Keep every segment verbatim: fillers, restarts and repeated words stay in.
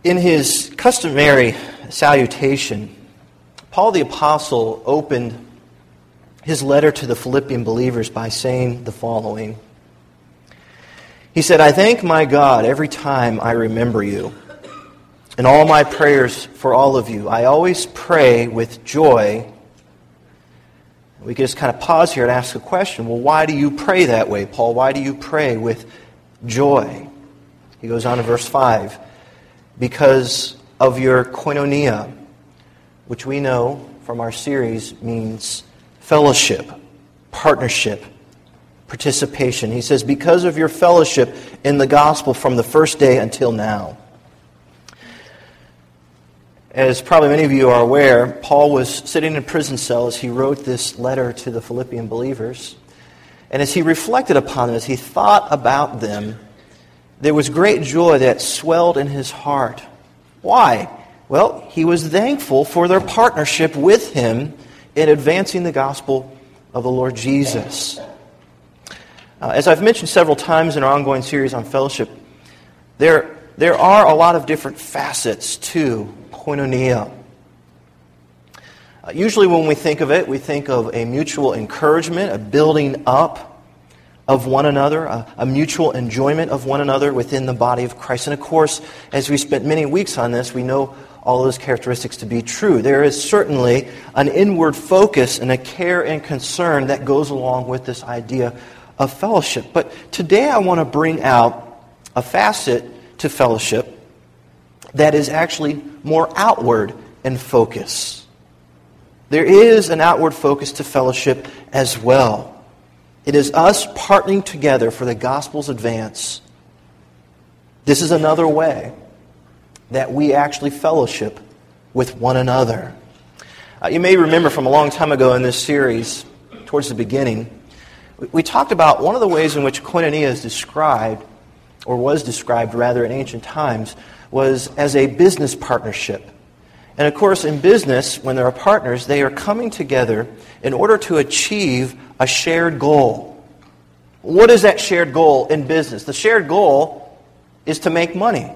In his customary salutation, Paul the Apostle opened his letter to the Philippian believers by saying the following. He said, "I thank my God every time I remember you. In all my prayers for all of you, I always pray with joy." We can just kind of pause here and ask a question. Well, why do you pray that way, Paul? Why do you pray with joy? He goes on to verse five. Because of your koinonia, which we know from our series means fellowship, partnership, participation. He says, because of your fellowship in the gospel from the first day until now. As probably many of you are aware, Paul was sitting in a prison cell as he wrote this letter to the Philippian believers. And as he reflected upon them, as he thought about them, there was great joy that swelled in his heart. Why? Well, he was thankful for their partnership with him in advancing the gospel of the Lord Jesus. Uh, as I've mentioned several times in our ongoing series on fellowship, there, there are a lot of different facets to koinonia. Uh, usually when we think of it, we think of a mutual encouragement, a building up of one another, a, a mutual enjoyment of one another within the body of Christ. And of course, as we spent many weeks on this, we know all those characteristics to be true. There is certainly an inward focus and a care and concern that goes along with this idea of fellowship. But today I want to bring out a facet to fellowship that is actually more outward in focus. There is an outward focus to fellowship as well. It is us partnering together for the gospel's advance. This is another way that we actually fellowship with one another. Uh, you may remember from a long time ago in this series, towards the beginning, we, we talked about one of the ways in which koinonia is described, or was described rather in ancient times, was as a business partnership. And of course, in business, when there are partners, they are coming together in order to achieve a shared goal. What is that shared goal in business? The shared goal is to make money.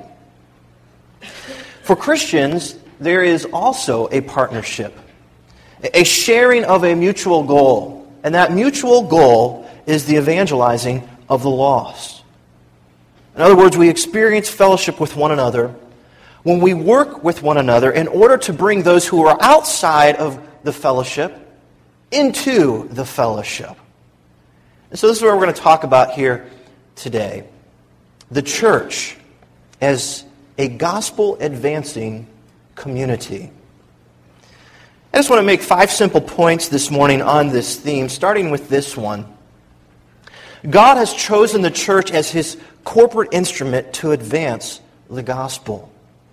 For Christians, there is also a partnership, a sharing of a mutual goal. And that mutual goal is the evangelizing of the lost. In other words, we experience fellowship with one another when we work with one another in order to bring those who are outside of the fellowship into the fellowship. And so this is what we're going to talk about here today. The church as a gospel-advancing community. I just want to make five simple points this morning on this theme, starting with this one. God has chosen the church as His corporate instrument to advance the gospel.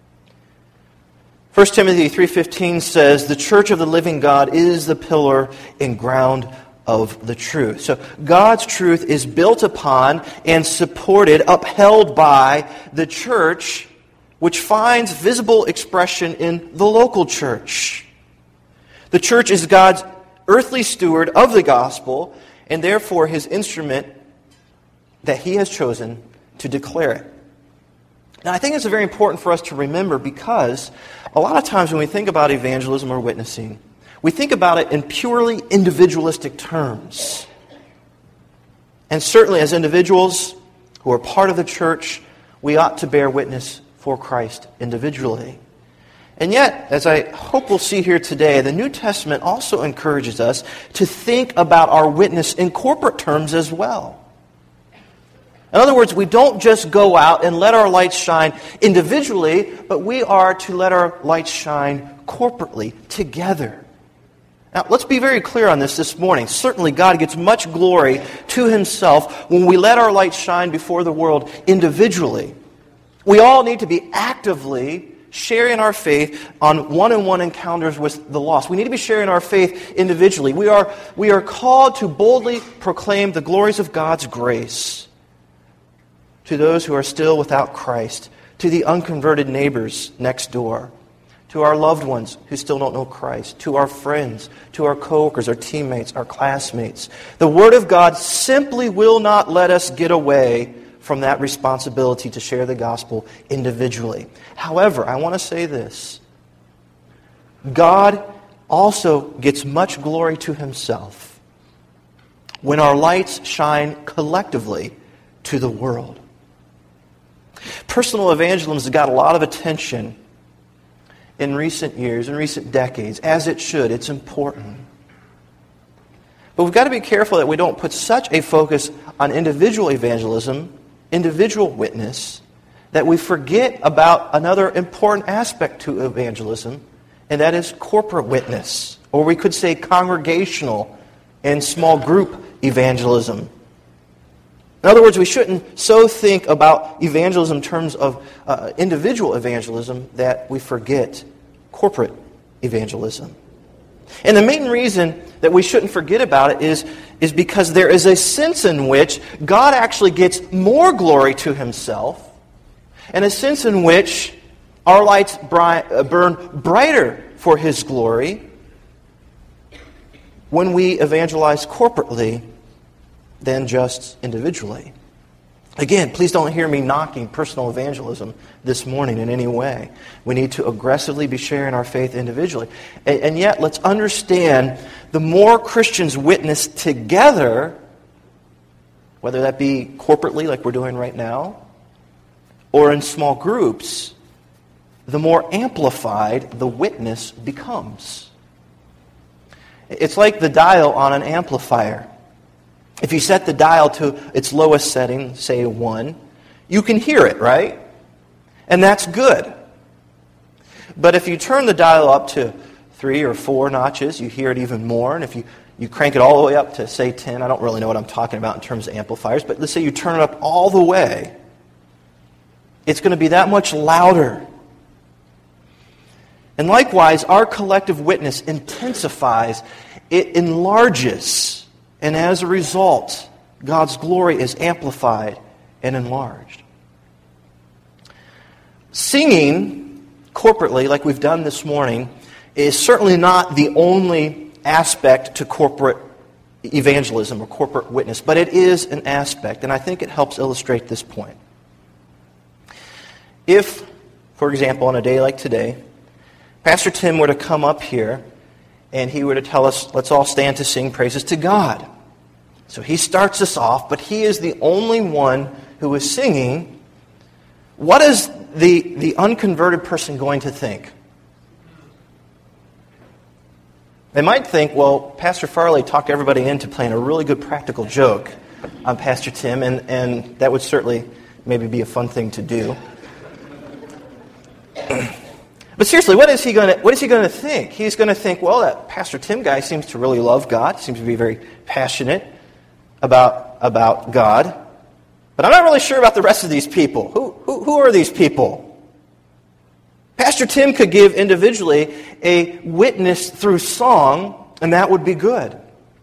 First Timothy three fifteen says, "The church of the living God is the pillar and ground of the truth." So God's truth is built upon and supported, upheld by the church, which finds visible expression in the local church. The church is God's earthly steward of the gospel, and therefore His instrument that He has chosen to declare it. Now, I think it's very important for us to remember, because a lot of times when we think about evangelism or witnessing, we think about it in purely individualistic terms. And certainly as individuals who are part of the church, we ought to bear witness for Christ individually. And yet, as I hope we'll see here today, the New Testament also encourages us to think about our witness in corporate terms as well. In other words, we don't just go out and let our lights shine individually, but we are to let our lights shine corporately, together. Now, let's be very clear on this this morning. Certainly, God gets much glory to Himself when we let our lights shine before the world individually. We all need to be actively sharing our faith on one-on-one encounters with the lost. We need to be sharing our faith individually. We are, we are called to boldly proclaim the glories of God's grace to those who are still without Christ, to the unconverted neighbors next door, to our loved ones who still don't know Christ, to our friends, to our coworkers, our teammates, our classmates. The Word of God simply will not let us get away from that responsibility to share the gospel individually. However, I want to say this. God also gets much glory to himself when our lights shine collectively to the world. Personal evangelism has got a lot of attention in recent years, in recent decades, as it should. It's important. But we've got to be careful that we don't put such a focus on individual evangelism, individual witness, that we forget about another important aspect to evangelism, and that is corporate witness, or we could say congregational and small group evangelism. In other words, we shouldn't so think about evangelism in terms of uh, individual evangelism that we forget corporate evangelism. And the main reason that we shouldn't forget about it is, is because there is a sense in which God actually gets more glory to himself, and a sense in which our lights bright, uh, burn brighter for his glory when we evangelize corporately than just individually. Again, please don't hear me knocking personal evangelism this morning in any way. We need to aggressively be sharing our faith individually. And, and yet, let's understand, the more Christians witness together, whether that be corporately like we're doing right now, or in small groups, the more amplified the witness becomes. It's like the dial on an amplifier. If you set the dial to its lowest setting, say one, you can hear it, right? And that's good. But if you turn the dial up to three or four notches, you hear it even more. And if you, you crank it all the way up to, say, ten, I don't really know what I'm talking about in terms of amplifiers, but let's say you turn it up all the way, it's going to be that much louder. And likewise, our collective witness intensifies, it enlarges. And as a result, God's glory is amplified and enlarged. Singing corporately, like we've done this morning, is certainly not the only aspect to corporate evangelism or corporate witness, but it is an aspect, and I think it helps illustrate this point. If, for example, on a day like today, Pastor Tim were to come up here and he were to tell us, let's all stand to sing praises to God. So he starts us off, but he is the only one who is singing. What is the, the unconverted person going to think? They might think, well, Pastor Farley talked everybody into playing a really good practical joke on Pastor Tim, and, and that would certainly maybe be a fun thing to do. But seriously, what is he going to what is he going to think? He's going to think, well, that Pastor Tim guy seems to really love God, seems to be very passionate about, about God. But I'm not really sure about the rest of these people. Who, who, who are these people? Pastor Tim could give individually a witness through song, and that would be good.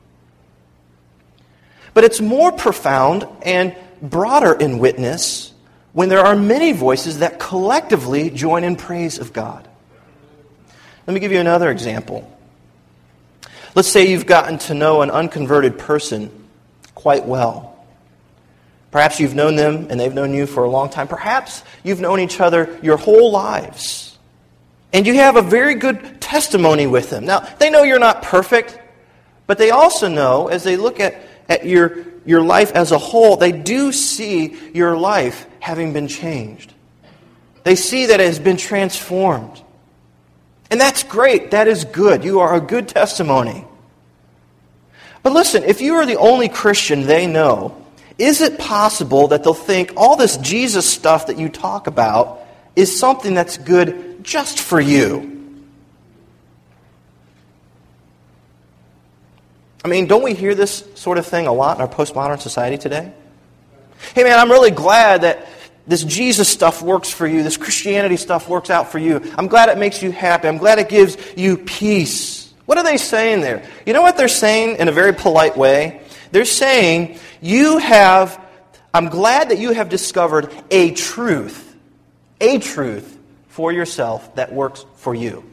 But it's more profound and broader in witness when there are many voices that collectively join in praise of God. Let me give you another example. Let's say you've gotten to know an unconverted person quite well. Perhaps you've known them and they've known you for a long time. Perhaps you've known each other your whole lives. And you have a very good testimony with them. Now, they know you're not perfect, but they also know, as they look at, at your, your life as a whole, they do see your life having been changed. They see that it has been transformed. And that's great. That is good. You are a good testimony. But listen, if you are the only Christian they know, is it possible that they'll think all this Jesus stuff that you talk about is something that's good just for you? I mean, don't we hear this sort of thing a lot in our postmodern society today? Hey man, I'm really glad that this Jesus stuff works for you. This Christianity stuff works out for you. I'm glad it makes you happy. I'm glad it gives you peace. What are they saying there? You know what they're saying in a very polite way? They're saying, you have, I'm glad that you have discovered a truth, a truth for yourself that works for you.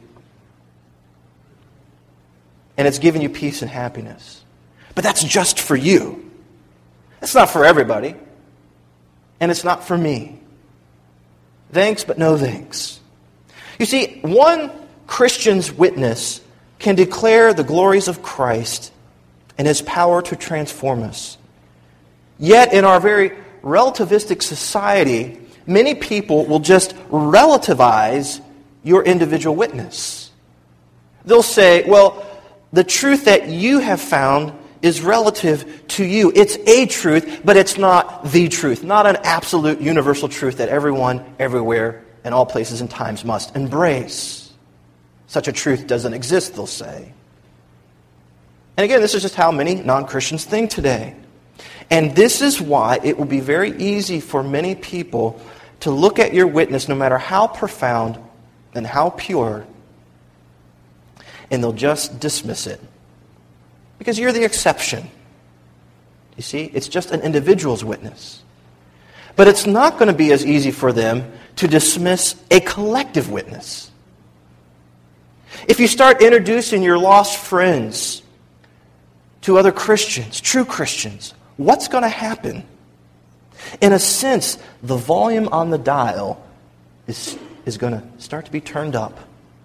And it's given you peace and happiness. But that's just for you. That's not for everybody. and it's not for me. Thanks, but no thanks. You see, one Christian's witness can declare the glories of Christ and His power to transform us. Yet in our very relativistic society, many people will just relativize your individual witness. They'll say, well, the truth that you have found is relative to you. It's a truth, but it's not the truth. Not an absolute universal truth that everyone, everywhere, in all places and times must embrace. Such a truth doesn't exist, they'll say. And again, this is just how many non-Christians think today. And this is why it will be very easy for many people to look at your witness, no matter how profound and how pure, and they'll just dismiss it. Because you're the exception. You see, it's just an individual's witness. But it's not going to be as easy for them to dismiss a collective witness. If you start introducing your lost friends to other Christians, true Christians, what's going to happen? In a sense, the volume on the dial is, is going to start to be turned up.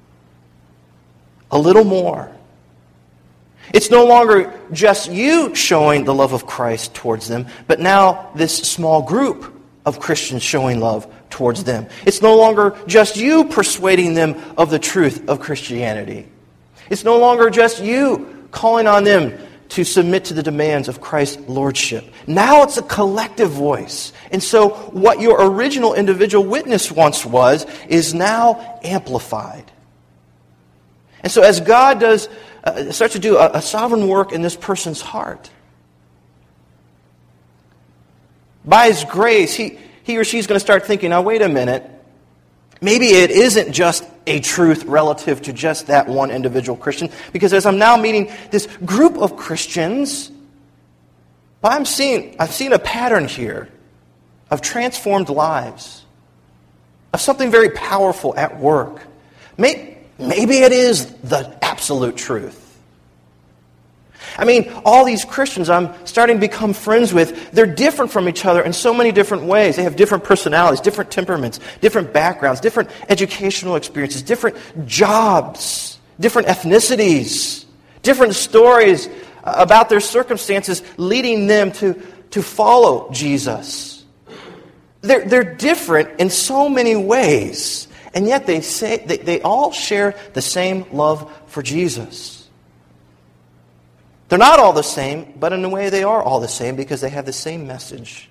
A little more. It's no longer just you showing the love of Christ towards them, but now this small group of Christians showing love towards them. It's no longer just you persuading them of the truth of Christianity. It's no longer just you calling on them to submit to the demands of Christ's lordship. Now it's a collective voice. And so what your original individual witness once was is now amplified. And so as God does uh, start to do a, a sovereign work in this person's heart, by His grace, he, he or she is going to start thinking, now wait a minute, maybe it isn't just a truth relative to just that one individual Christian, because as I'm now meeting this group of Christians, I'm seeing, I've seen a pattern here of transformed lives, of something very powerful at work. Maybe, maybe it is the absolute truth. I mean, all these Christians I'm starting to become friends with, they're different from each other in so many different ways. They have different personalities, different temperaments, different backgrounds, different educational experiences, different jobs, different ethnicities, different stories about their circumstances leading them to, to follow Jesus. They're, they're different in so many ways, and yet they say they, they all share the same love for Jesus. They're not all the same, but in a way they are all the same because they have the same message.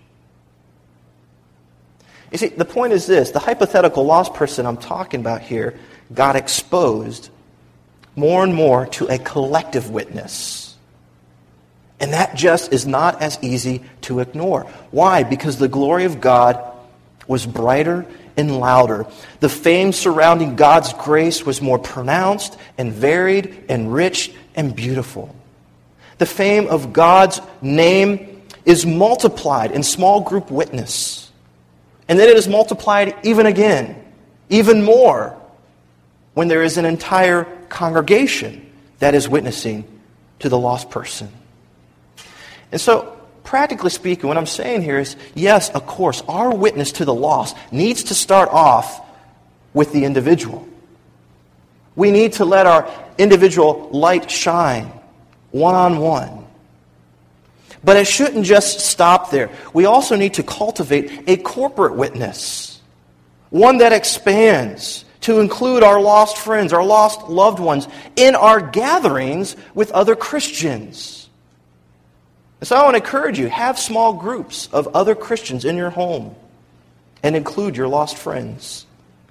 You see, the point is this. The hypothetical lost person I'm talking about here got exposed more and more to a collective witness. And that just is not as easy to ignore. Why? Because the glory of God was brighter and louder. The fame surrounding God's grace was more pronounced and varied and rich and beautiful. The fame of God's name is multiplied in small group witness. And then it is multiplied even again, even more, when there is an entire congregation that is witnessing to the lost person. And so, practically speaking, what I'm saying here is, yes, of course, our witness to the lost needs to start off with the individual. We need to let our individual light shine one-on-one. But it shouldn't just stop there. We also need to cultivate a corporate witness, one that expands to include our lost friends, our lost loved ones, in our gatherings with other Christians. And so I want to encourage you, have small groups of other Christians in your home and include your lost friends.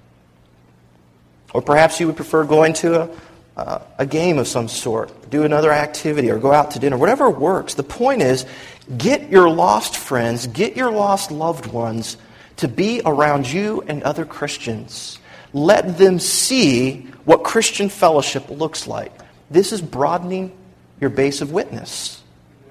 Or perhaps you would prefer going to a Uh, a game of some sort, do another activity, or go out to dinner, whatever works. The point is, get your lost friends, get your lost loved ones to be around you and other Christians. Let them see what Christian fellowship looks like. This is broadening your base of witness.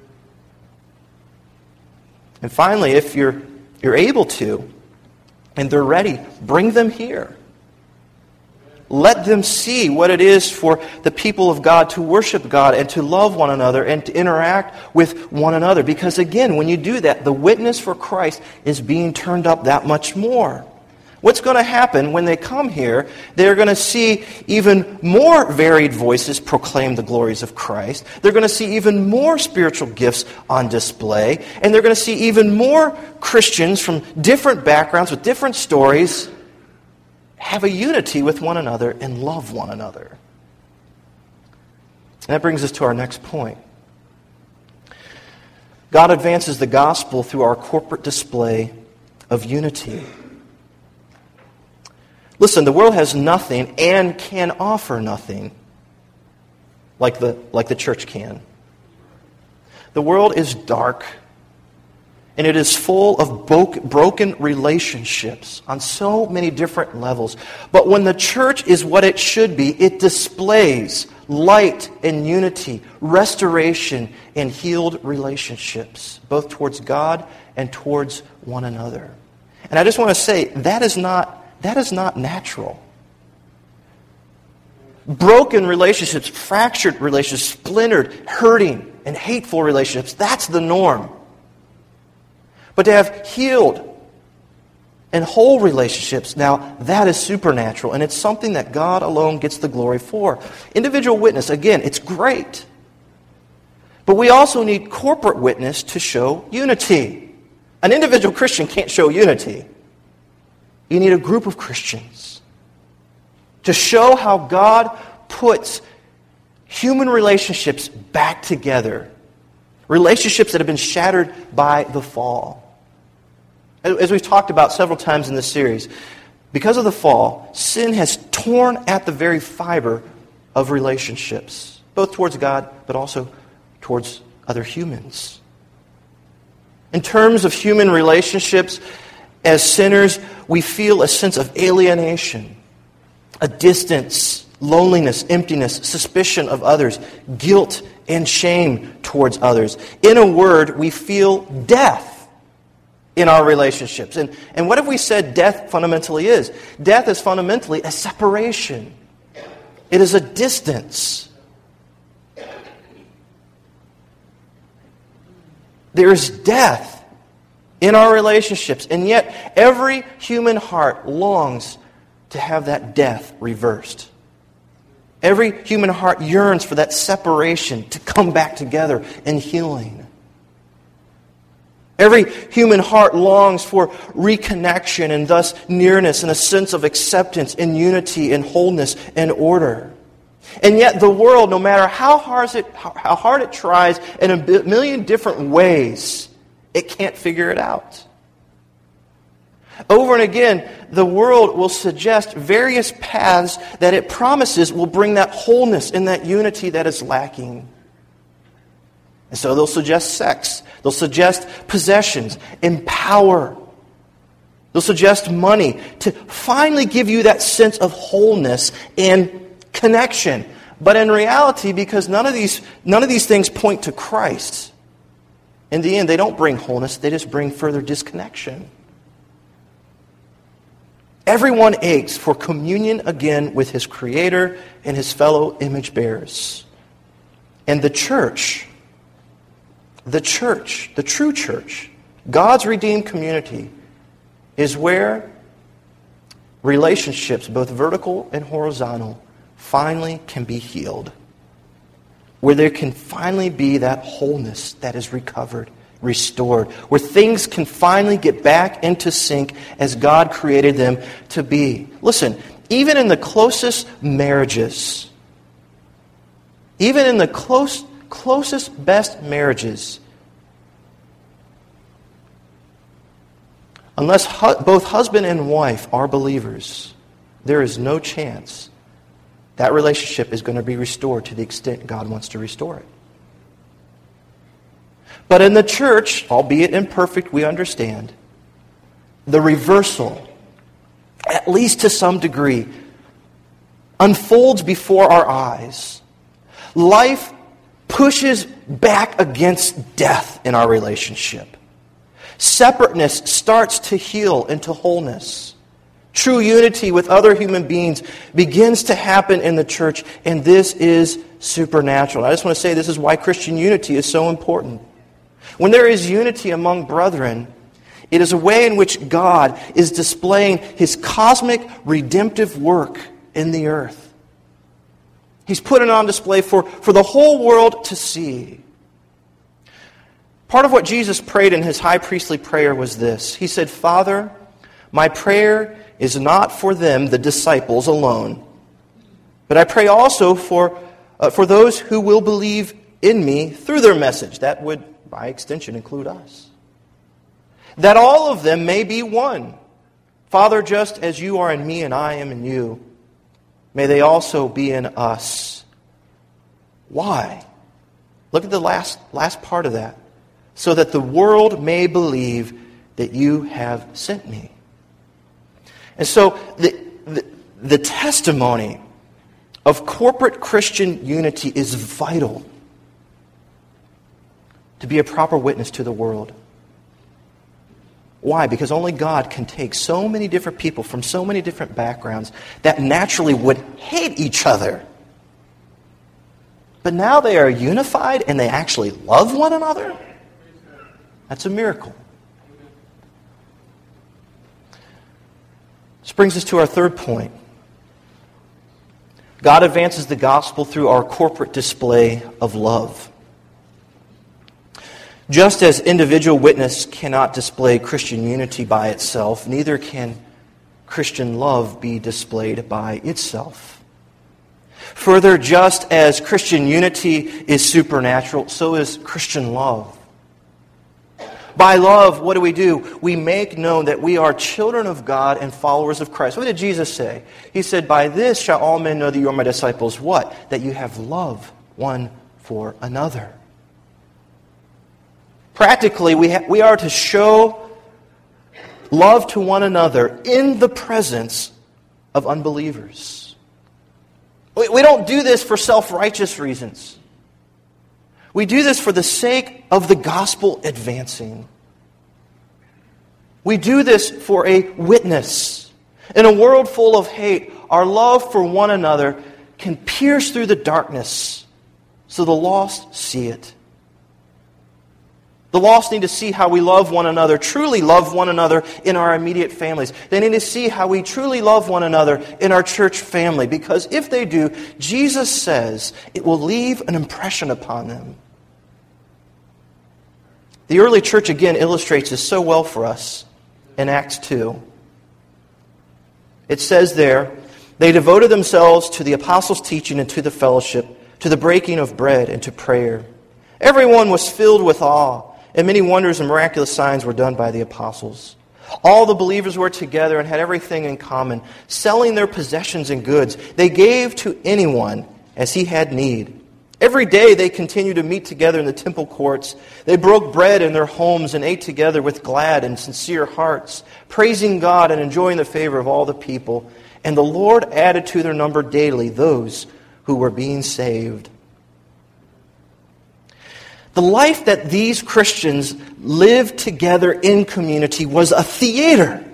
And finally, if you're, you're able to, and they're ready, bring them here. Let them see what it is for the people of God to worship God and to love one another and to interact with one another. Because again, when you do that, the witness for Christ is being turned up that much more. What's going to happen when they come here? They're going to see even more varied voices proclaim the glories of Christ. They're going to see even more spiritual gifts on display. And they're going to see even more Christians from different backgrounds with different stories have a unity with one another and love one another. And that brings us to our next point. God advances the gospel through our corporate display of unity. Listen, the world has nothing and can offer nothing like the, like the church can. The world is dark, and it is full of broken relationships on so many different levels. But when the church is what it should be, it displays light and unity, restoration and healed relationships, both towards God and towards one another. And I just want to say, that is not, that is not natural. Broken relationships, fractured relationships, splintered, hurting, and hateful relationships, that's the norm. But to have healed and whole relationships, now that is supernatural, and it's something that God alone gets the glory for. Individual witness, again, it's great. But we also need corporate witness to show unity. An individual Christian can't show unity. You need a group of Christians to show how God puts human relationships back together. Relationships that have been shattered by the fall. As we've talked about several times in this series, because of the fall, sin has torn at the very fiber of relationships, both towards God, but also towards other humans. In terms of human relationships, as sinners, we feel a sense of alienation, a distance, loneliness, emptiness, suspicion of others, guilt and shame towards others. In a word, we feel death in our relationships. And, and what have we said death fundamentally is? Death is fundamentally a separation. It is a distance. There is death in our relationships, and yet every human heart longs to have that death reversed. Every human heart yearns for that separation to come back together in healing. Every human heart longs for reconnection and thus nearness and a sense of acceptance and unity and wholeness and order. And yet the world, no matter how hard it, how hard it tries in a million different ways, it can't figure it out. Over and again, the world will suggest various paths that it promises will bring that wholeness and that unity that is lacking. And so they'll suggest sex. They'll suggest possessions and power. They'll suggest money to finally give you that sense of wholeness and connection. But in reality, because none of these, none of these things point to Christ, in the end, they don't bring wholeness. They just bring further disconnection. Everyone aches for communion again with his Creator and his fellow image bearers. And the church, the church, the true church, God's redeemed community, is where relationships, both vertical and horizontal, finally can be healed. Where there can finally be that wholeness that is recovered, restored. Where things can finally get back into sync as God created them to be. Listen, even in the closest marriages, even in the close, closest, best marriages, unless hu- both husband and wife are believers, there is no chance that relationship is going to be restored to the extent God wants to restore it. But in the church, albeit imperfect, we understand, the reversal, at least to some degree, unfolds before our eyes. Life pushes back against death in our relationship. Separateness starts to heal into wholeness. True unity with other human beings begins to happen in the church, and this is supernatural. I just want to say this is why Christian unity is so important. When there is unity among brethren, it is a way in which God is displaying His cosmic redemptive work in the earth. He's put it on display for, for the whole world to see. Part of what Jesus prayed in His high priestly prayer was this. He said, "Father, my prayer is not for them, the disciples, alone, but I pray also for, uh, for those who will believe in me through their message." That would, by extension, include us. "That all of them may be one. Father, just as you are in me and I am in you, may they also be in us." Why? Look at the last, last part of that. "So that the world may believe that you have sent me." And so the, the, the testimony of corporate Christian unity is vital to be a proper witness to the world. Why? Because only God can take so many different people from so many different backgrounds that naturally would hate each other. But now they are unified and they actually love one another. That's a miracle. This brings us to our third point. God advances the gospel through our corporate display of love. Just as individual witness cannot display Christian unity by itself, neither can Christian love be displayed by itself. Further, just as Christian unity is supernatural, so is Christian love. By love, what do we do? We make known that we are children of God and followers of Christ. What did Jesus say? He said, "By this shall all men know that you are my disciples." What? That you have love one for another. Practically, we, ha- we are to show love to one another in the presence of unbelievers. We, we don't do this for self-righteous reasons. We do this for the sake of the gospel advancing. We do this for a witness. In a world full of hate, our love for one another can pierce through the darkness so the lost see it. The lost need to see how we love one another, truly love one another in our immediate families. They need to see how we truly love one another in our church family. Because if they do, Jesus says it will leave an impression upon them. The early church again illustrates this so well for us in Acts two. It says there, "They devoted themselves to the apostles' teaching and to the fellowship, to the breaking of bread and to prayer. Everyone was filled with awe, and many wonders and miraculous signs were done by the apostles. All the believers were together and had everything in common. Selling their possessions and goods, they gave to anyone as he had need. Every day they continued to meet together in the temple courts. They broke bread in their homes and ate together with glad and sincere hearts, praising God and enjoying the favor of all the people. And the Lord added to their number daily those who were being saved." The life that these Christians lived together in community was a theater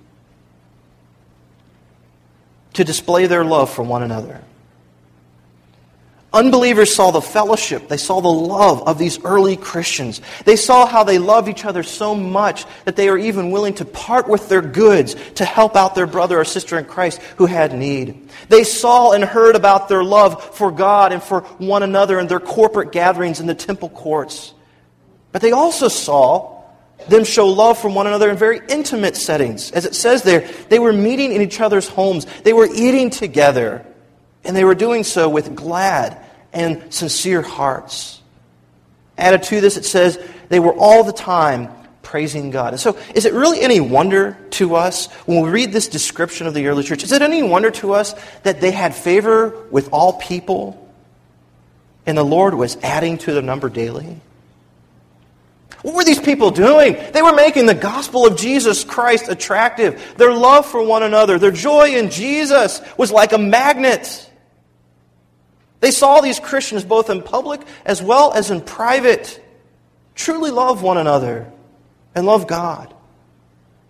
to display their love for one another. Unbelievers saw the fellowship, they saw the love of these early Christians. They saw how they loved each other so much that they were even willing to part with their goods to help out their brother or sister in Christ who had need. They saw and heard about their love for God and for one another in their corporate gatherings in the temple courts. But they also saw them show love for one another in very intimate settings. As it says there, they were meeting in each other's homes. They were eating together. And they were doing so with glad and sincere hearts. Added to this, it says they were all the time praising God. And so, is it really any wonder to us when we read this description of the early church? Is it any wonder to us that they had favor with all people and the Lord was adding to their number daily? What were these people doing? They were making the gospel of Jesus Christ attractive. Their love for one another, their joy in Jesus was like a magnet. They saw these Christians both in public as well as in private truly love one another and love God.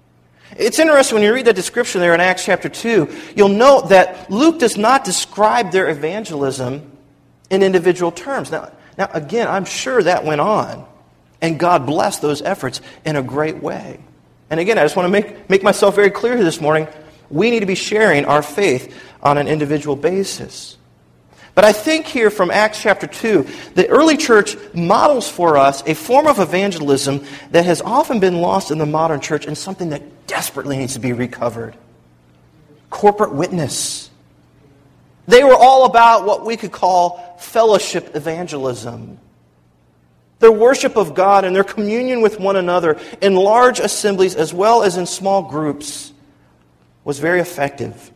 It's interesting when you read that description there in Acts chapter two, you'll note that Luke does not describe their evangelism in individual terms. Now, now again, I'm sure that went on, and God blessed those efforts in a great way. And again, I just want to make, make myself very clear here this morning, we need to be sharing our faith on an individual basis. But I think here from Acts chapter two, the early church models for us a form of evangelism that has often been lost in the modern church and something that desperately needs to be recovered. Corporate witness. They were all about what we could call fellowship evangelism. Their worship of God and their communion with one another in large assemblies as well as in small groups was very effective.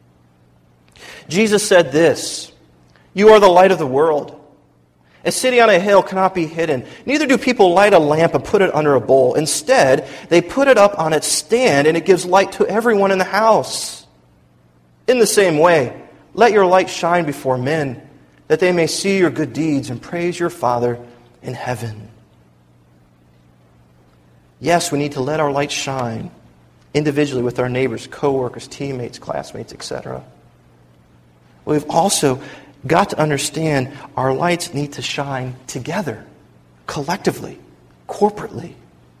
Jesus said this, "You are the light of the world. A city on a hill cannot be hidden. Neither do people light a lamp and put it under a bowl. Instead, they put it up on its stand, and it gives light to everyone in the house. In the same way, let your light shine before men, that they may see your good deeds and praise your Father in heaven." Yes, we need to let our light shine individually with our neighbors, co-workers, teammates, classmates, et cetera. We've also got to understand our lights need to shine together, collectively, corporately.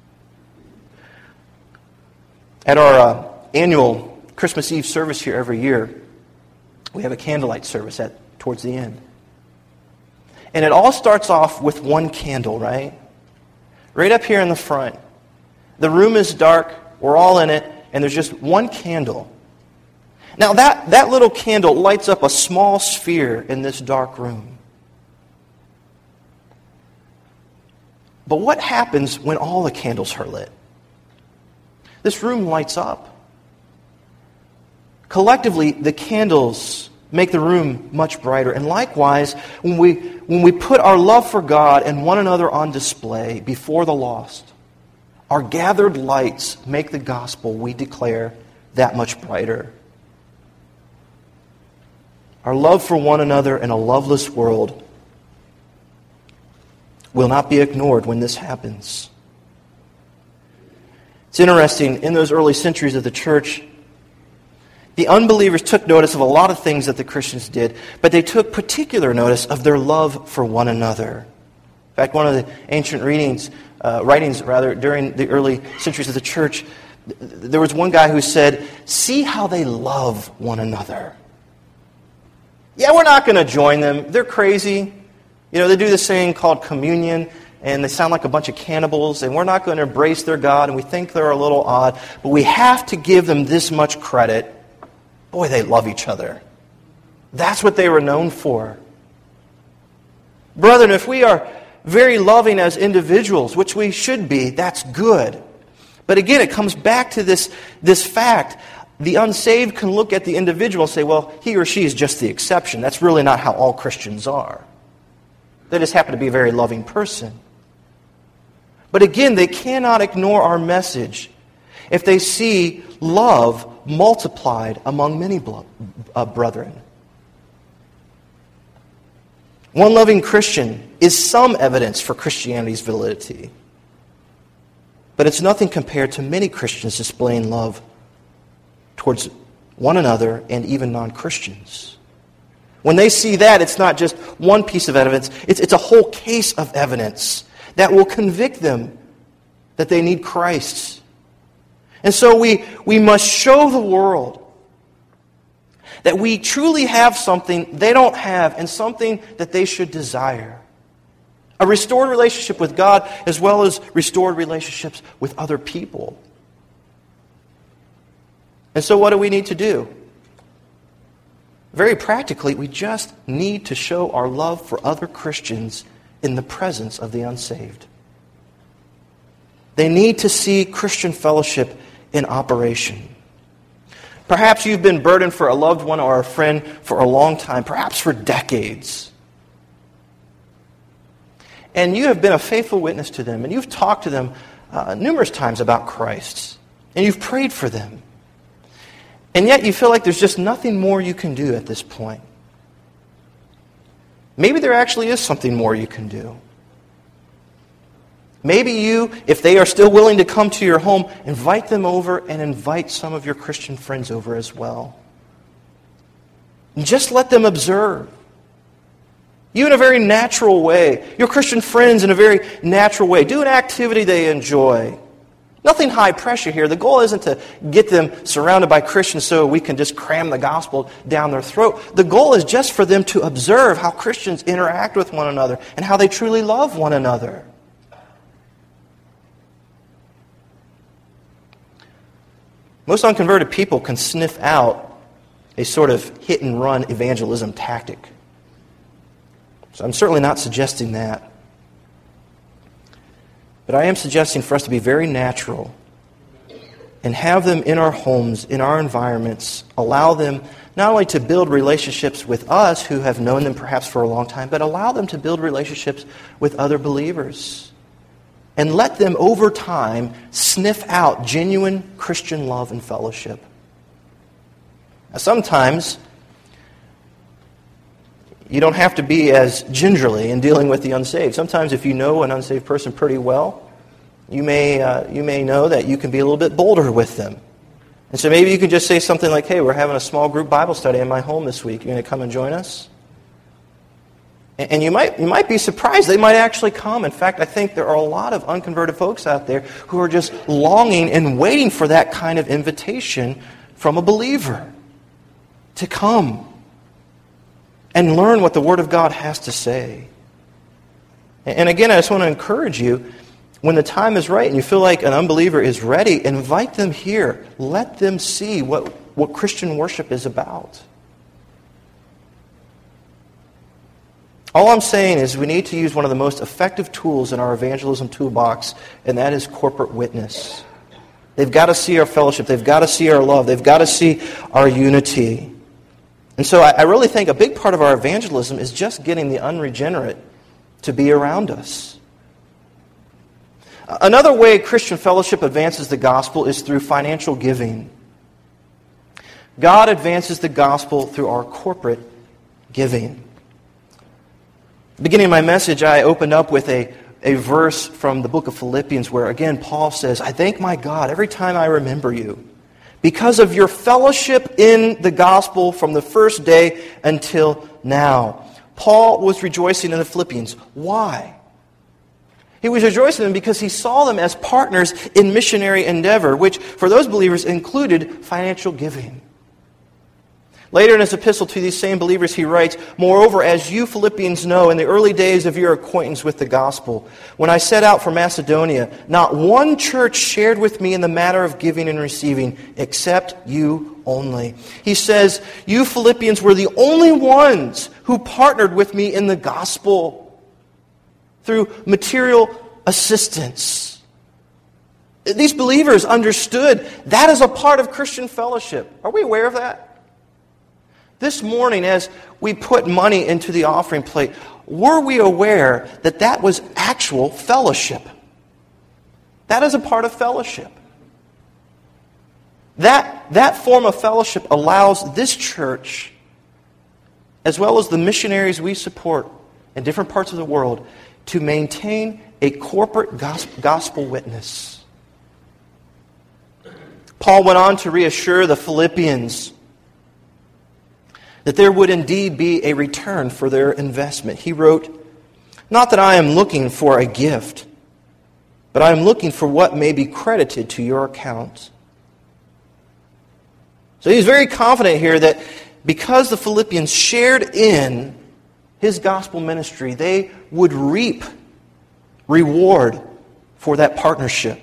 At our uh, annual Christmas Eve service here every year, we have a candlelight service at towards the end. And it all starts off with one candle, right? Right up here in the front. The room is dark, we're all in it, and there's just one candle. Now that, that little candle lights up a small sphere in this dark room. But what happens when all the candles are lit? This room lights up. Collectively, the candles make the room much brighter. And likewise, when we, when we put our love for God and one another on display before the lost, our gathered lights make the gospel we declare that much brighter. Our love for one another in a loveless world will not be ignored when this happens. It's interesting, in those early centuries of the church, the unbelievers took notice of a lot of things that the Christians did, but they took particular notice of their love for one another. In fact, one of the ancient readings, uh, writings rather, during the early centuries of the church, there was one guy who said, "See how they love one another." Yeah, we're not going to join them. They're crazy. You know, they do this thing called communion, and they sound like a bunch of cannibals, and we're not going to embrace their God, and we think they're a little odd, but we have to give them this much credit. Boy, they love each other. That's what they were known for. Brethren, if we are very loving as individuals, which we should be, that's good. But again, it comes back to this, this fact. The unsaved can look at the individual and say, well, he or she is just the exception. That's really not how all Christians are. They just happen to be a very loving person. But again, they cannot ignore our message if they see love multiplied among many uh, brethren. One loving Christian is some evidence for Christianity's validity. But it's nothing compared to many Christians displaying love towards one another and even non-Christians. When they see that, it's not just one piece of evidence, it's, it's a whole case of evidence that will convict them that they need Christ. And so we, we must show the world that we truly have something they don't have and something that they should desire. A restored relationship with God as well as restored relationships with other people. And so what do we need to do? Very practically, we just need to show our love for other Christians in the presence of the unsaved. They need to see Christian fellowship in operation. Perhaps you've been burdened for a loved one or a friend for a long time, perhaps for decades. And you have been a faithful witness to them, and you've talked to them uh, numerous times about Christ, and you've prayed for them. And yet you feel like there's just nothing more you can do at this point. Maybe there actually is something more you can do. Maybe you, if they are still willing to come to your home, invite them over and invite some of your Christian friends over as well. And just let them observe. You in a very natural way. Your Christian friends in a very natural way. Do an activity they enjoy. Nothing high pressure here. The goal isn't to get them surrounded by Christians so we can just cram the gospel down their throat. The goal is just for them to observe how Christians interact with one another and how they truly love one another. Most unconverted people can sniff out a sort of hit-and-run evangelism tactic. So I'm certainly not suggesting that. But I am suggesting for us to be very natural and have them in our homes, in our environments, allow them not only to build relationships with us who have known them perhaps for a long time, but allow them to build relationships with other believers. And let them, over time, sniff out genuine Christian love and fellowship. Now, sometimes you don't have to be as gingerly in dealing with the unsaved. Sometimes if you know an unsaved person pretty well, you may uh, you may know that you can be a little bit bolder with them. And so maybe you can just say something like, hey, we're having a small group Bible study in my home this week. You're going to come and join us? And you might you might be surprised. They might actually come. In fact, I think there are a lot of unconverted folks out there who are just longing and waiting for that kind of invitation from a believer to come and learn what the Word of God has to say. And again, I just want to encourage you, when the time is right and you feel like an unbeliever is ready, invite them here. Let them see what, what Christian worship is about. All I'm saying is we need to use one of the most effective tools in our evangelism toolbox, and that is corporate witness. They've got to see our fellowship. They've got to see our love. They've got to see our unity. And so I, I really think a big part of our evangelism is just getting the unregenerate to be around us. Another way Christian fellowship advances the gospel is through financial giving. God advances the gospel through our corporate giving. Beginning of my message, I opened up with a, a verse from the book of Philippians where, again, Paul says, I thank my God every time I remember you because of your fellowship in the gospel from the first day until now. Paul was rejoicing in the Philippians. Why? He was rejoicing in them because he saw them as partners in missionary endeavor, which for those believers included financial giving. Later in his epistle to these same believers, he writes, Moreover, as you Philippians know, in the early days of your acquaintance with the gospel, when I set out for Macedonia, not one church shared with me in the matter of giving and receiving, except you only. He says, you Philippians were the only ones who partnered with me in the gospel through material assistance. These believers understood that is a part of Christian fellowship. Are we aware of that? This morning, as we put money into the offering plate, were we aware that that was actual fellowship? That is a part of fellowship. That, that form of fellowship allows this church, as well as the missionaries we support in different parts of the world, to maintain a corporate gospel witness. Paul went on to reassure the Philippians that there would indeed be a return for their investment. He wrote, Not that I am looking for a gift, but I am looking for what may be credited to your account. So he's very confident here that because the Philippians shared in his gospel ministry, they would reap reward for that partnership.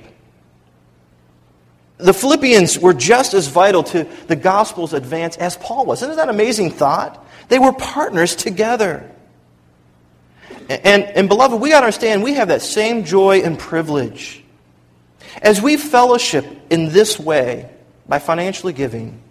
The Philippians were just as vital to the gospel's advance as Paul was. Isn't that an amazing thought? They were partners together. And, and, and beloved, we got to understand we have that same joy and privilege. As we fellowship in this way, by financially giving,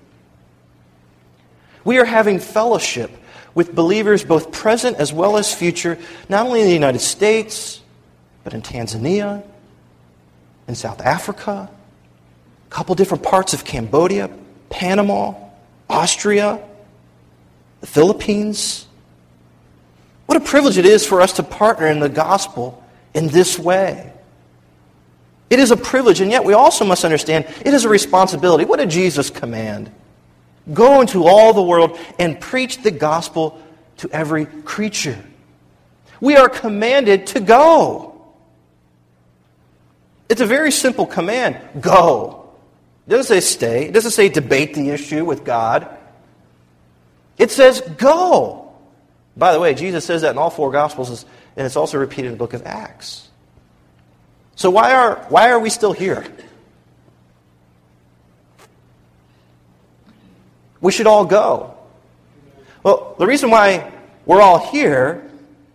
we are having fellowship with believers both present as well as future, not only in the United States, but in Tanzania, in South Africa, a couple different parts of Cambodia, Panama, Austria, the Philippines. What a privilege it is for us to partner in the gospel in this way. It is a privilege, and yet we also must understand it is a responsibility. What did Jesus command? Go into all the world and preach the gospel to every creature. We are commanded to go. It's a very simple command. Go. It doesn't say stay. It doesn't say debate the issue with God. It says go. By the way, Jesus says that in all four Gospels, and it's also repeated in the book of Acts. So why are, why are we still here? We should all go. Well, the reason why we're all here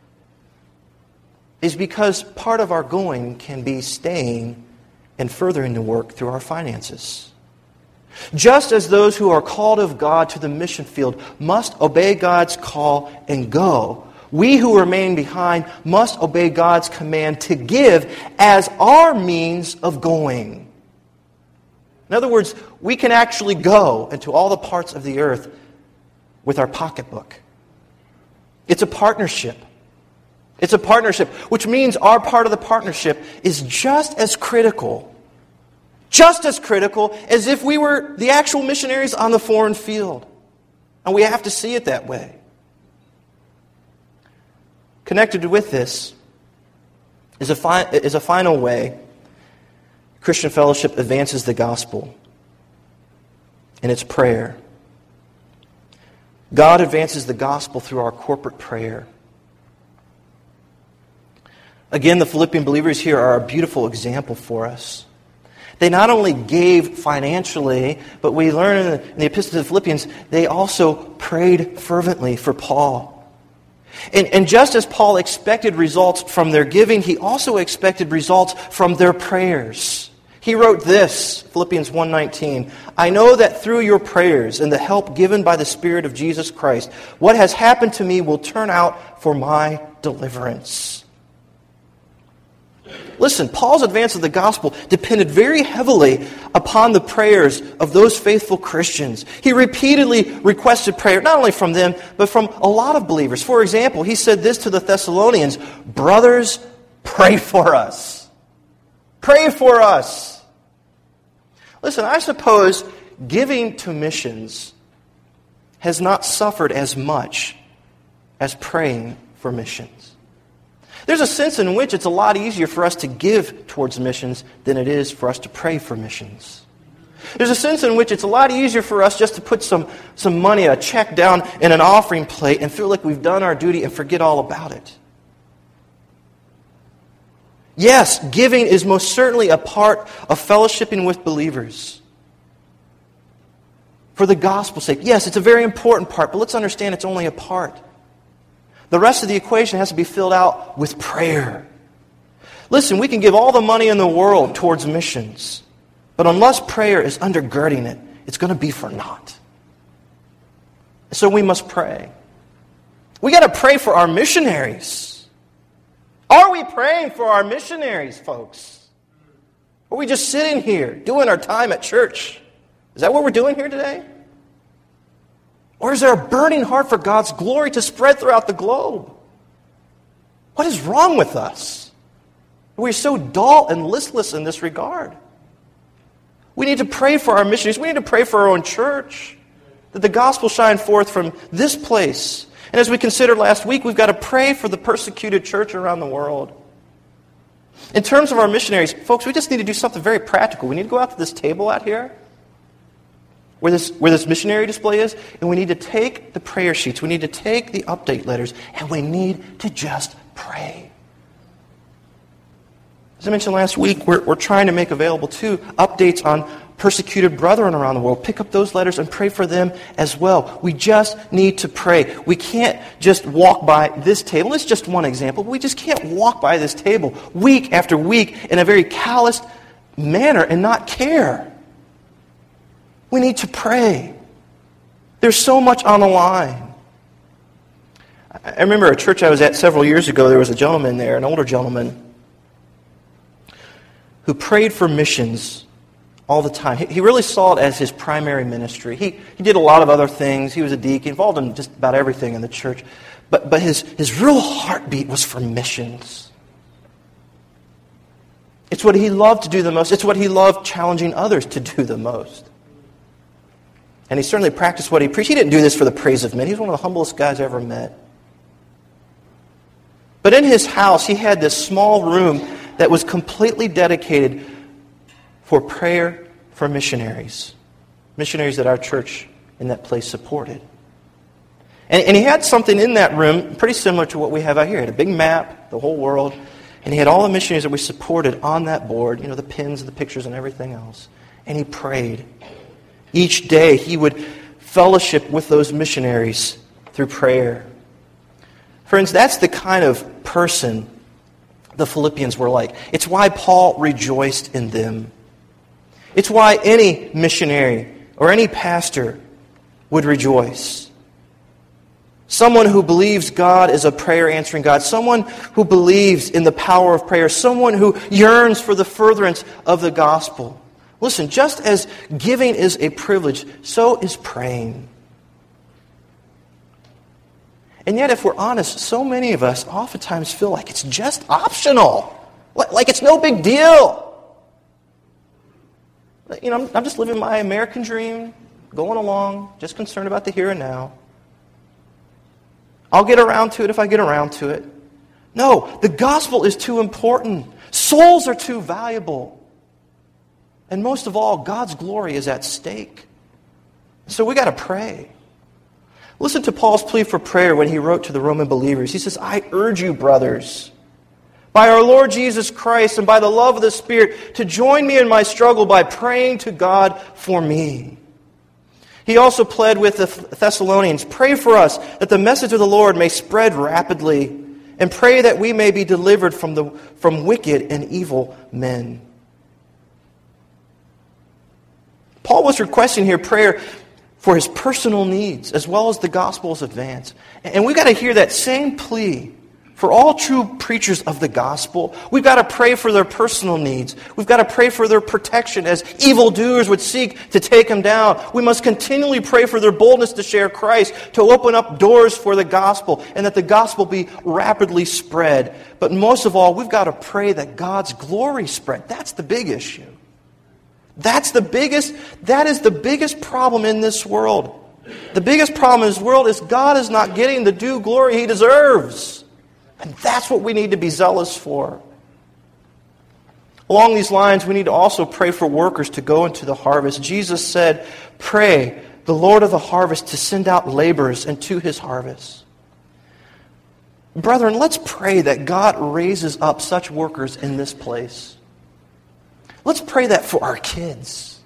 is because part of our going can be staying and furthering the work through our finances. Just as those who are called of God to the mission field must obey God's call and go, we who remain behind must obey God's command to give as our means of going. In other words, we can actually go into all the parts of the earth with our pocketbook. It's a partnership. It's a partnership, which means our part of the partnership is just as critical, just as critical as if we were the actual missionaries on the foreign field. And we have to see it that way. Connected with this is a, fi- is a final way Christian Fellowship advances the gospel, and it's prayer. God advances the gospel through our corporate prayer. Again, the Philippian believers here are a beautiful example for us. They not only gave financially, but we learn in the, in the Epistle to the Philippians, they also prayed fervently for Paul. And, and just as Paul expected results from their giving, he also expected results from their prayers. He wrote this, Philippians one nineteen, I know that through your prayers and the help given by the Spirit of Jesus Christ, what has happened to me will turn out for my deliverance. Listen, Paul's advance of the gospel depended very heavily upon the prayers of those faithful Christians. He repeatedly requested prayer, not only from them, but from a lot of believers. For example, he said this to the Thessalonians, brothers, pray for us. Pray for us. Listen, I suppose giving to missions has not suffered as much as praying for missions. There's a sense in which it's a lot easier for us to give towards missions than it is for us to pray for missions. There's a sense in which it's a lot easier for us just to put some, some money, a check down in an offering plate and feel like we've done our duty and forget all about it. Yes, giving is most certainly a part of fellowshipping with believers. For the gospel's sake. Yes, it's a very important part, but let's understand it's only a part. The rest of the equation has to be filled out with prayer. Listen, we can give all the money in the world towards missions, but unless prayer is undergirding it, it's going to be for naught. So we must pray. We got to pray for our missionaries. Are we praying for our missionaries, folks? Or are we just sitting here doing our time at church? Is that what we're doing here today? Or is there a burning heart for God's glory to spread throughout the globe? What is wrong with us? We're so dull and listless in this regard. We need to pray for our missionaries. We need to pray for our own church, that the gospel shine forth from this place. And as we considered last week, we've got to pray for the persecuted church around the world. In terms of our missionaries, folks, we just need to do something very practical. We need to go out to this table out here, where this, where this missionary display is, and we need to take the prayer sheets, we need to take the update letters, and we need to just pray. As I mentioned last week, we're, we're trying to make available, too, updates on persecuted brethren around the world. Pick up those letters and pray for them as well. We just need to pray. We can't just walk by this table. It's just one example. But we just can't walk by this table week after week in a very calloused manner and not care. We need to pray. There's so much on the line. I remember a church I was at several years ago, there was a gentleman there, an older gentleman, who prayed for missions all the time. He really saw it as his primary ministry. He, he did a lot of other things. He was a deacon, involved in just about everything in the church. But, but his, his real heartbeat was for missions. It's what he loved to do the most. It's what he loved challenging others to do the most. And he certainly practiced what he preached. He didn't do this for the praise of men. He was one of the humblest guys I ever met. But in his house, he had this small room that was completely dedicated for prayer for missionaries. Missionaries that our church in that place supported. And, and he had something in that room pretty similar to what we have out here. He had a big map, the whole world, and he had all the missionaries that we supported on that board, you know, the pins and the pictures and everything else. And he prayed. Each day he would fellowship with those missionaries through prayer. Friends, that's the kind of person the Philippians were like. It's why Paul rejoiced in them. It's why any missionary or any pastor would rejoice. Someone who believes God is a prayer-answering God. Someone who believes in the power of prayer. Someone who yearns for the furtherance of the gospel. Listen, just as giving is a privilege, so is praying. And yet, if we're honest, so many of us oftentimes feel like it's just optional. Like it's no big deal. You know, I'm just living my American dream, going along, just concerned about the here and now. I'll get around to it if I get around to it. No, the gospel is too important. Souls are too valuable. And most of all, God's glory is at stake. So we got to pray. Listen to Paul's plea for prayer when he wrote to the Roman believers. He says, I urge you, brothers, by our Lord Jesus Christ and by the love of the Spirit, to join me in my struggle by praying to God for me. He also pled with the Thessalonians, pray for us that the message of the Lord may spread rapidly, and pray that we may be delivered from the from wicked and evil men. Paul was requesting here prayer for his personal needs as well as the gospel's advance. And we've got to hear that same plea for all true preachers of the gospel. We've got to pray for their personal needs. We've got to pray for their protection as evildoers would seek to take them down. We must continually pray for their boldness to share Christ, to open up doors for the gospel, and that the gospel be rapidly spread. But most of all, we've got to pray that God's glory spread. That's the big issue. That's the biggest, that is the biggest problem in this world. The biggest problem in this world is God is not getting the due glory He deserves. And that's what we need to be zealous for. Along these lines, we need to also pray for workers to go into the harvest. Jesus said, pray the Lord of the harvest to send out laborers into His harvest. Brethren, let's pray that God raises up such workers in this place. Let's pray that for our kids.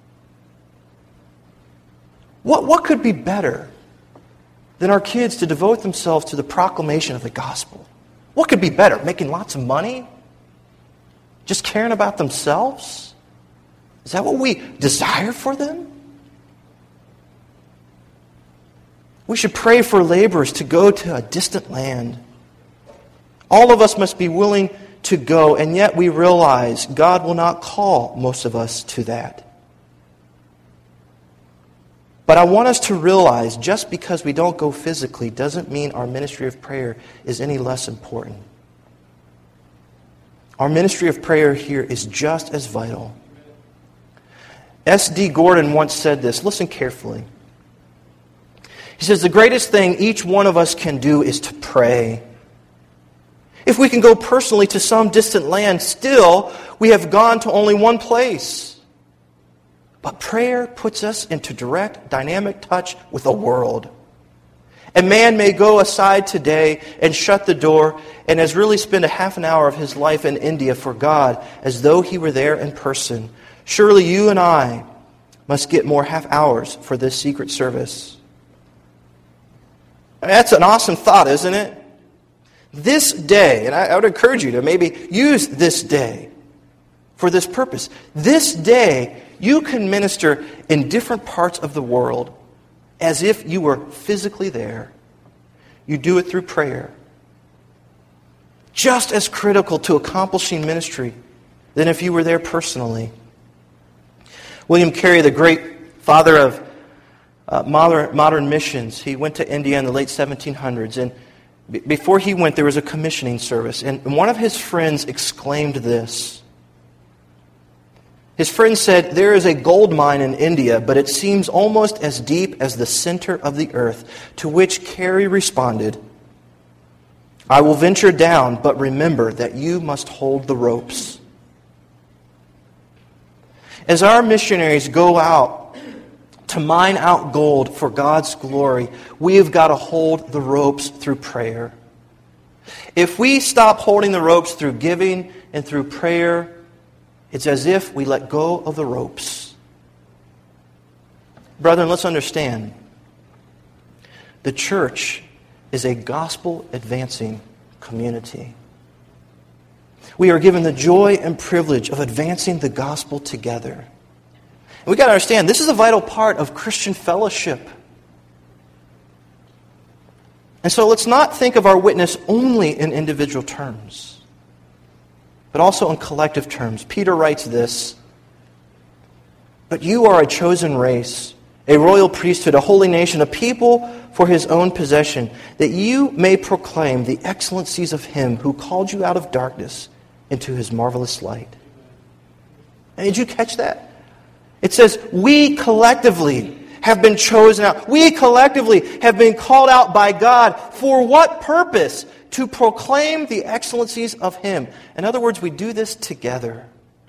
What, what could be better than our kids to devote themselves to the proclamation of the gospel? What could be better? Making lots of money? Just caring about themselves? Is that what we desire for them? We should pray for laborers to go to a distant land. All of us must be willing to go, and yet we realize God will not call most of us to that. But I want us to realize just because we don't go physically doesn't mean our ministry of prayer is any less important. Our ministry of prayer here is just as vital. S D Gordon once said this. Listen carefully. He says, the greatest thing each one of us can do is to pray. If we can go personally to some distant land, still we have gone to only one place. But prayer puts us into direct, dynamic touch with the world. A man may go aside today and shut the door and has really spent a half an hour of his life in India for God as though he were there in person. Surely you and I must get more half hours for this secret service. I mean, that's an awesome thought, isn't it? This day, and I, I would encourage you to maybe use this day for this purpose. This day, you can minister in different parts of the world as if you were physically there. You do it through prayer. Just as critical to accomplishing ministry than if you were there personally. William Carey, the great father of uh, modern, modern missions, he went to India in the late seventeen hundreds, and before he went, there was a commissioning service, and one of his friends exclaimed this. His friend said, "There is a gold mine in India, but it seems almost as deep as the center of the earth." To which Carey responded, "I will venture down, but remember that you must hold the ropes." As our missionaries go out to mine out gold for God's glory, we have got to hold the ropes through prayer. If we stop holding the ropes through giving and through prayer, it's as if we let go of the ropes. Brethren, let's understand. The church is a gospel-advancing community. We are given the joy and privilege of advancing the gospel together. And we've got to understand, this is a vital part of Christian fellowship. And so let's not think of our witness only in individual terms, but also in collective terms. Peter writes this, "But you are a chosen race, a royal priesthood, a holy nation, a people for His own possession, that you may proclaim the excellencies of Him who called you out of darkness into His marvelous light." And did you catch that? It says, we collectively have been chosen out. We collectively have been called out by God. For what purpose? To proclaim the excellencies of Him. In other words, we do this together.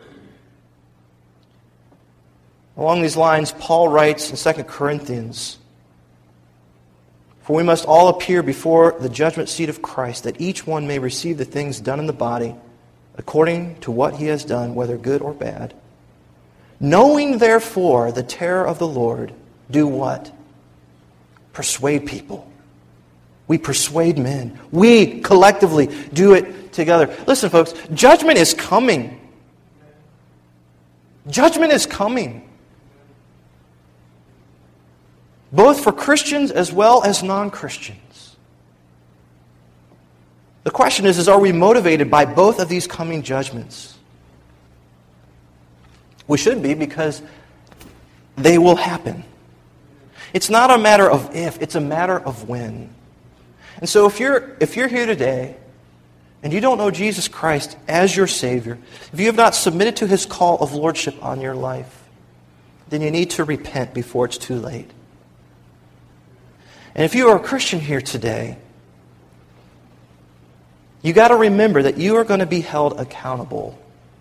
Along these lines, Paul writes in Second Corinthians, "For we must all appear before the judgment seat of Christ, that each one may receive the things done in the body, according to what he has done, whether good or bad. Knowing, therefore, the terror of the Lord," do what? Persuade people. We persuade men. We collectively do it together. Listen, folks, judgment is coming. Judgment is coming. Both for Christians as well as non-Christians. The question is, is are we motivated by both of these coming judgments? We should be, because they will happen. It's not a matter of if, it's a matter of when. And so if you're if you're here today and you don't know Jesus Christ as your Savior, if you have not submitted to His call of lordship on your life, then you need to repent before it's too late. And if you are a Christian here today, you got to remember that you are going to be held accountable.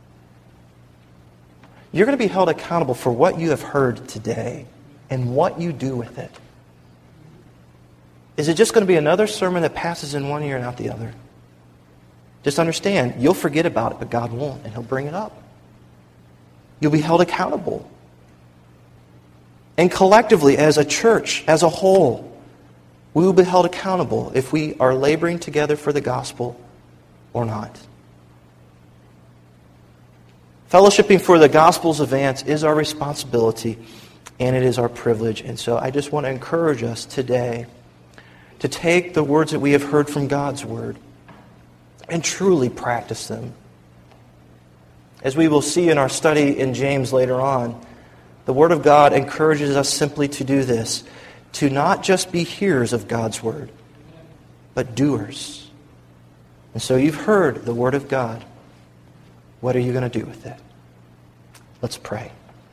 You're going to be held accountable for what you have heard today and what you do with it. Is it just going to be another sermon that passes in one ear and out the other? Just understand, you'll forget about it, but God won't, and He'll bring it up. You'll be held accountable. And collectively, as a church, as a whole, we will be held accountable if we are laboring together for the gospel or not. Fellowshipping for the gospel's advance is our responsibility, and it is our privilege. And so I just want to encourage us today to take the words that we have heard from God's Word and truly practice them. As we will see in our study in James later on, the Word of God encourages us simply to do this, to not just be hearers of God's Word, but doers. And so you've heard the Word of God. What are you going to do with it? Let's pray.